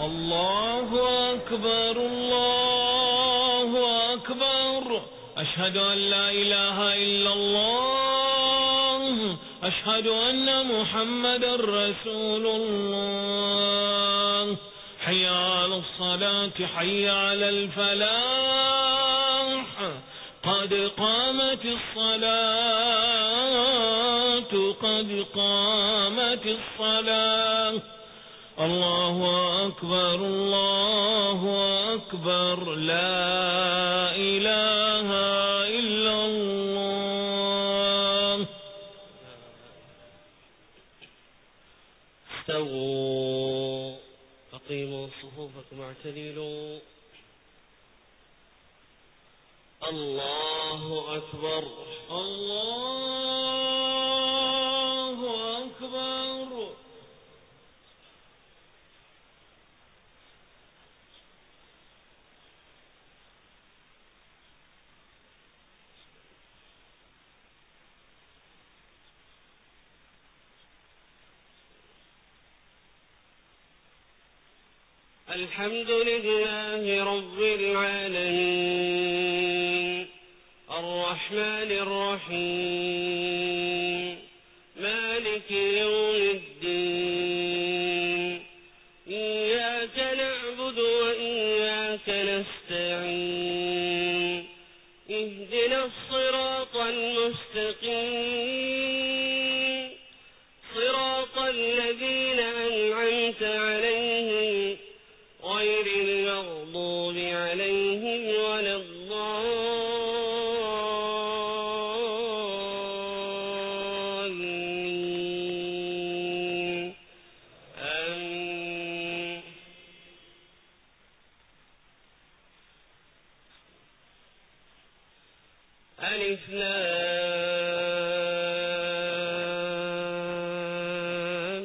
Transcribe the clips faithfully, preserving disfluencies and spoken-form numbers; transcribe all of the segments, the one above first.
الله أكبر الله أكبر. أشهد أن لا إله إلا الله. أشهد أن محمد رسول الله. حي على الصلاة حي على الفلاح. قد قامت الصلاة قد قامت الصلاة. الله أكبر الله أكبر. لا إله إلا الله. استووا أقيموا صفوفكم واعتدلوا. الله أكبر الله أكبر. الحمد لله رب العالمين الرحمن الرحيم مالك يوم الدين. إياك نعبد وإياك نستعين. اهدنا الصراط المستقيم صراط الذين أنعمت عليهم غير المغضوب عليهم ولا الضالين. آمين. ألف لام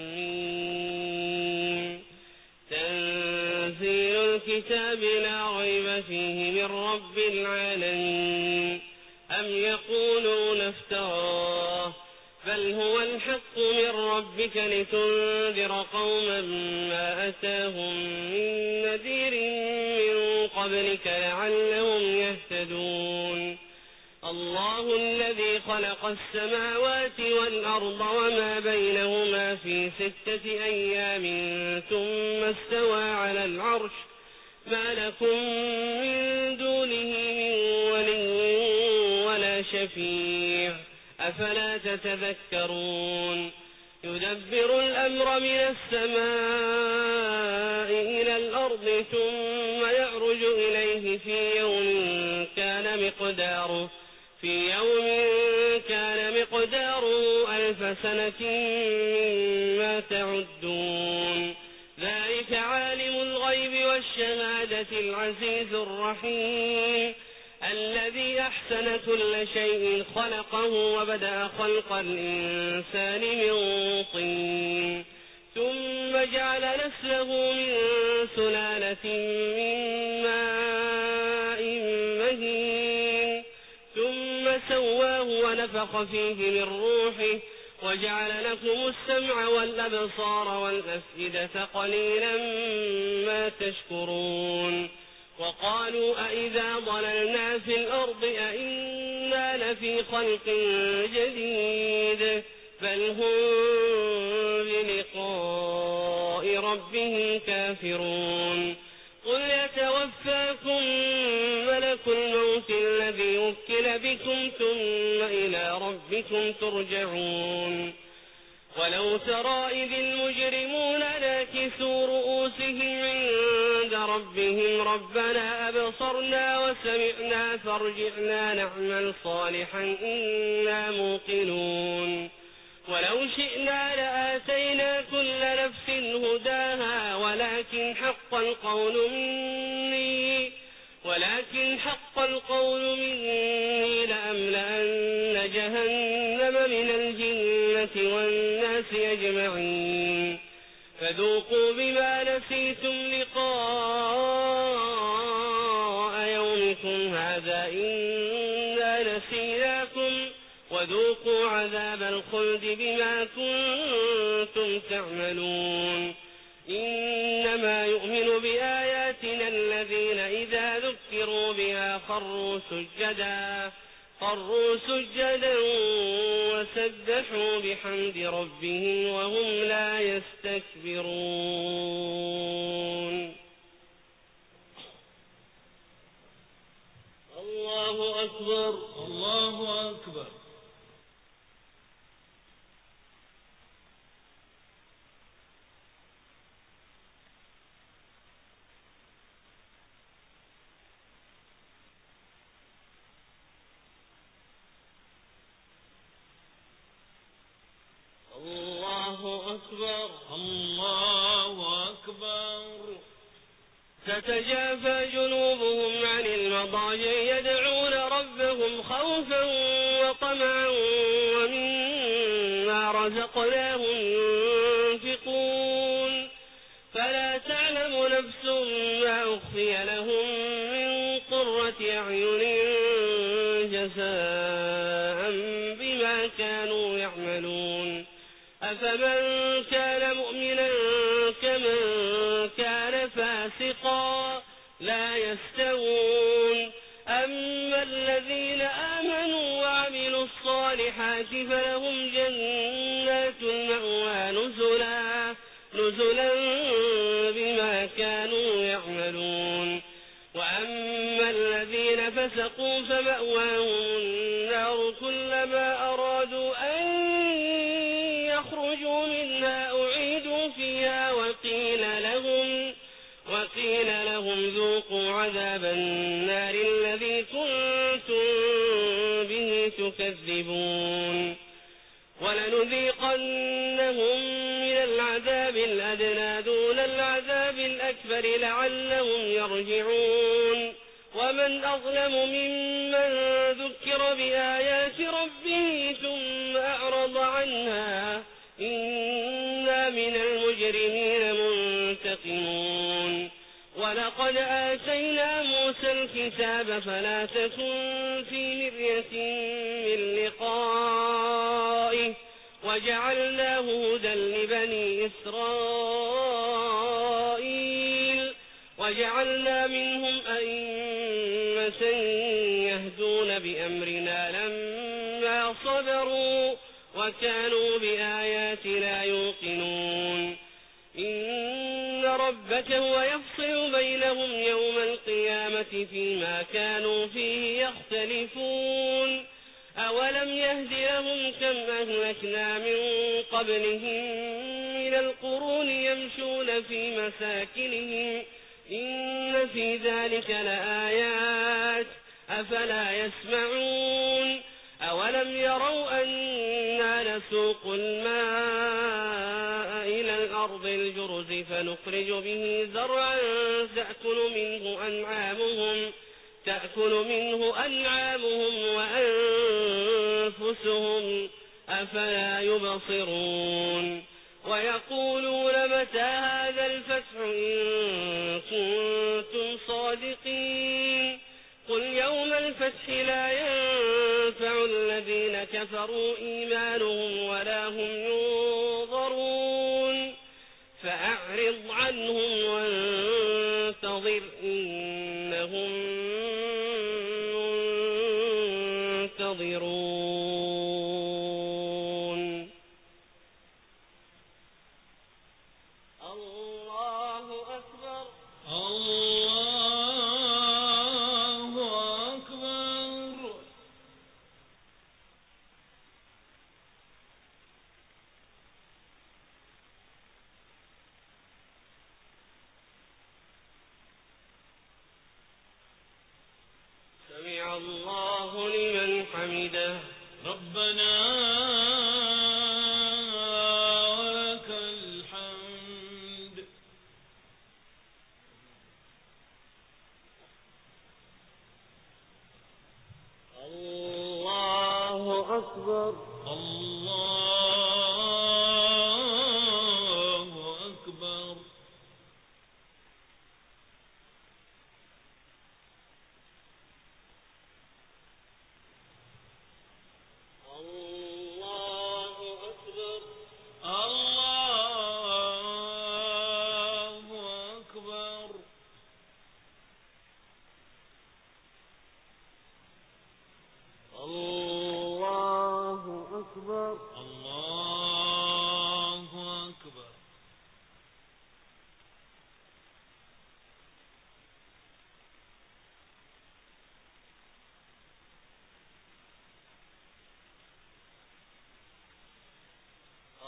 ميم. تنزيل الكتاب لا ريب فيه من رب العالمين. أم يقولون افتراه بل هو الحق من ربك لتنذر قوما ما أتاهم من نذير من قبلك لعلهم يهتدون. الله الذي خلق السماوات والأرض وما بينهما في ستة أيام ثم استوى على العرش. ما لكم من دونه من ولي ولا شفيع أفلا تتذكرون. يدبر الأمر من السماء إلى الأرض ثم يعرج إليه في يوم كان مقداره في يوم كان مقداره ألف سنة مما تعدون. ذلك عالم الغيب والشهادة العزيز الرحيم الذي أحسن كل شيء خلقه وبدأ خلق الإنسان من طين ثم جعل نسله من سلالة من ماء مهين ثم سواه ونفخ فيه من روحه وجعل لكم السمع والأبصار والأفئدة قليلا ما تشكرون. وقالوا أئذا ضللنا في الأرض أئنا لفي خلق جديد بل هم بلقاء ربهم كافرون. قل يتوفاكم ملك الموت الذي وكل بكم ثم إلى ربكم ترجعون. ولو ترى إذ المجرمون ناكسوا رؤوسهم عند ربهم ربنا أبصرنا وسمعنا فارجعنا نعمل صالحا إنا موقنون. ولو شئنا لآتينا كل نفس هداها ولكن حق القول مني ولكن حق القول مني لأملأن جهنم من الجنة والناس أجمعين. فذوقوا بما نسيتم لقاء يومكم هذا إنا نسيناكم وذوقوا عذاب الخلد بما كنتم تعملون. إنما يؤمن بآياتنا الذين إذا ذكروا بها خروا سجدا خروا سجدا وسبحوا بحمد ربهم وهم لا يستكبرون. الله أكبر الله أكبر. الله أكبر الله أكبر. تتجافى جنوبهم عن المضاجع يدعون ربهم خوفا وطمعا ومما رزقناهم ينفقون فلا تعلم نفس ما أخفي لهم من قرة أعين جزاء بما كانوا يعملون. أفمن كان مؤمنا كمن كان فاسقا لا يستوون. أما الذين آمنوا وعملوا الصالحات فلهم جنات المأوى نزلا نزلا بما كانوا يعملون. وأما الذين فسقوا فمأواهم النار كلما أرادوا أن يخرجوا منها أعيدوا فيها وقيل لهم وقيل لهم ذوقوا عذاب النار الذي كنتم به تكذبون. ولنذيقنهم من العذاب الأدنى دون العذاب الأكبر لعلهم يرجعون. ومن أظلم ممن ذكر بآيات ربه ثم أعرض عنها إنا من المجرمين منتقمون. ولقد آتينا موسى الكتاب فلا تكن في مرية من لقائه وجعلناه هدى لبني إسرائيل وجعلنا منهم أئمة يهدون بأمرنا لما صبروا وكانوا بآياتنا يوقنون. إن ربك هو يفصل بينهم يوم القيامة فيما كانوا فيه يختلفون. أولم يهد لهم كم أهلكنا من قبلهم من القرون يمشون في مساكنهم إن في ذلك لآيات أفلا يسمعون. أولم يروا أنا نسوق الماء إلى الأرض الجرز فنخرج به زرعا تأكل منه أنعامهم تأكل منه أنعامهم وأنفسهم أفلا يبصرون. ويقولون متى هذا الفتح إن كنتم صادقين. قل يوم الفتح لا ينفع الذين كفروا إيمانهم ولا هم ينظرون. فأعرض عنهم وانتظر إنهم منتظرون. الله أكبر الله أكبر.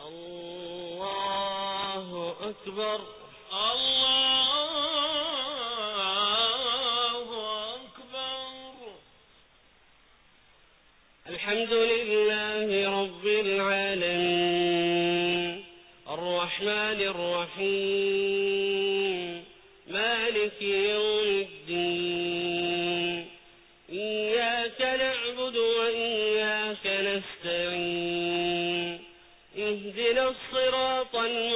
الله أكبر. الله أكبر. الحمد لله رب العالمين الرحمن الرحيم مالك يوم الدين إياك نعبد وإياك نستعين اهدنا الصراط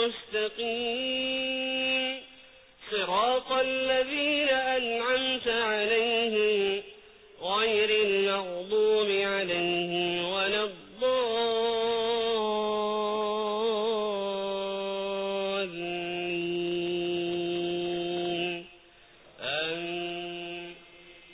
المستقيم صراط الذين أنعمت عليهم غير المغضوب عليهم ولا الضالين آمين.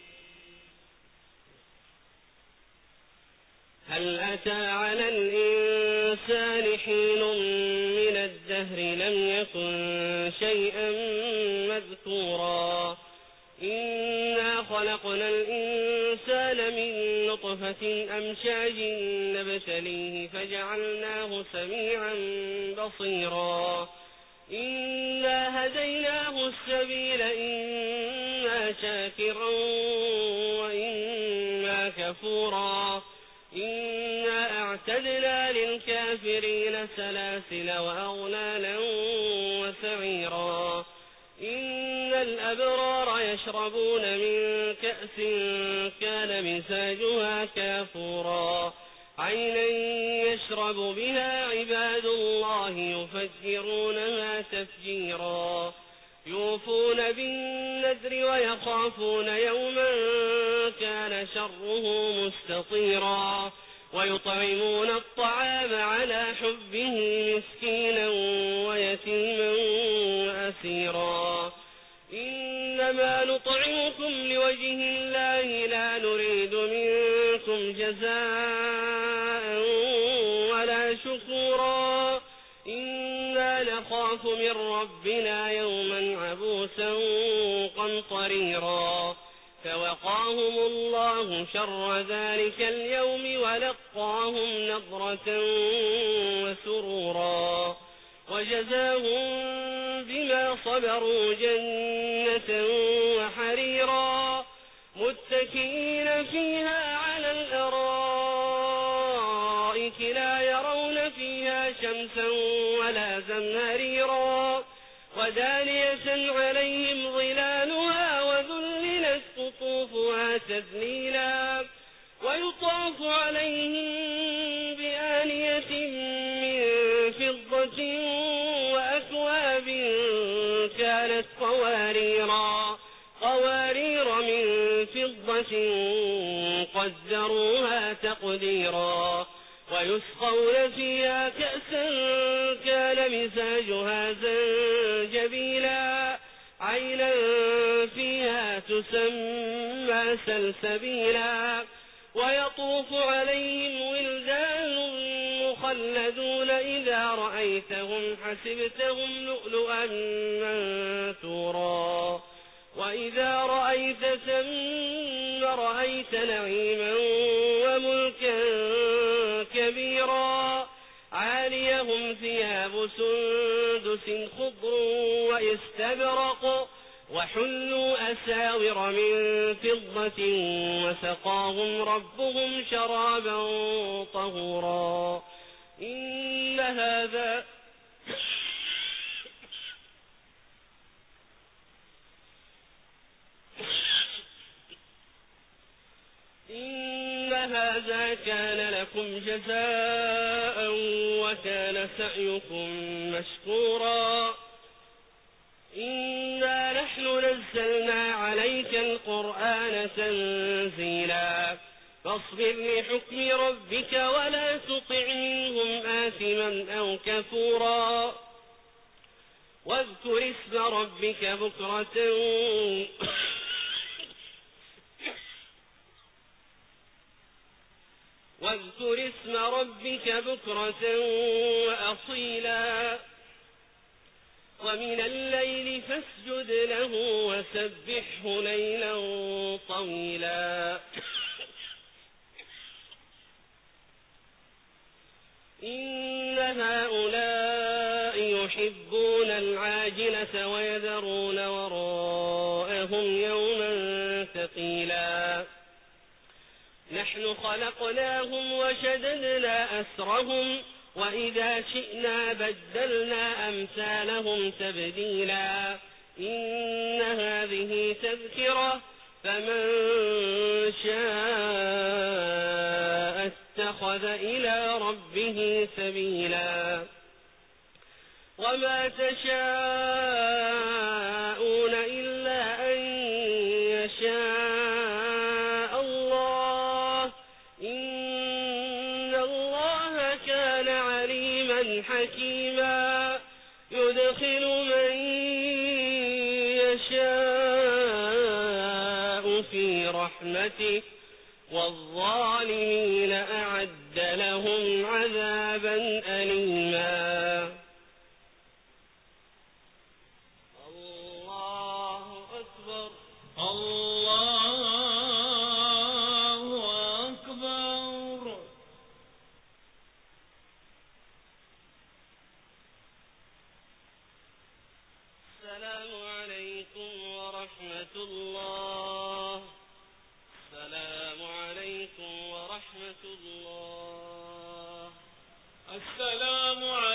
هل أتى على الإنسان حين من الدهر لم يكن شيئا مذكورا إنا خلقنا الإنسان من نطفة أمشاج نبتليه فجعلناه سميعا بصيرا إنا هديناه السبيل إما شاكرا وإما كفورا إنا أعتدنا للكافرين سلاسل وأغلالا وسعيرا إن الأبرار يشربون من كأس كان مزاجها كافورا عينا يشرب بها عباد الله يفجرونها تفجيرا يوفون بالنذر ويخافون يوما كان شره مستطيرا ويطعمون الطعام على حبه مسكينا ويتيما وأسيرا إنما نطعمكم لوجه الله لا نريد منكم جزاء ولا شكورا إنا نخاف من ربنا يوما عبوسا قمطريرا فوقاهم الله شر ذلك اليوم ولقاهم نضرة وسرورا وجزاهم بما صبروا جنة وحريرا متكئين فيها على الأرائك لا يرون فيها شمسا ولا زمهريرا ودانية عليهم ظلالها وذللت قطوفها تذليلا ويطاف عليهم بآنية من فضة وأكواب كانت قواريرا قوارير من فضة قدروها تقديرا ويسقون فيها كأسا كان مزاجها زنجبيلا عينا فيها تسمى سلسبيلا ويطوف عليهم ولدان مخلدون إذا رأيتهم حسبتهم لؤلؤا منثورا وإذا رأيت ثم رأيت نعيما وملكا كبيرا عاليهم ثياب سندس خضر واستبرق وحلوا أساور من فضة وسقاهم ربهم شرابا طهورا إن هذا إن هذا كان لكم جزاء وكان سعيكم مشكورا إنا نحن نزلنا عليك القرآن تنزيلا فاصبر لحكم ربك ولا تطع منهم آثما أو كفورا واذكر اسم ربك بكرة واذكر اسم ربك بكرة وأصيلا ومن الليل فاسجد له وسبحه ليلا طويلا إن هؤلاء يحبون العاجلة ويذرون وراءهم يوما ثقيلا نحن خلقناهم وشددنا أسرهم وإذا شئنا بدلنا أمثالهم تبديلا إن هذه تذكرة فمن شاء اتخذ إلى ربه سبيلا وما تشاءون إلا أن يشاء الله إن الله كان عليما حكيما يدخل من يشاء في رحمته والظالمين أعد لهم عذابا أليما الله أكبر الله أكبر السلام عليكم ورحمة الله السلام عليكم ورحمة الله السلام عليكم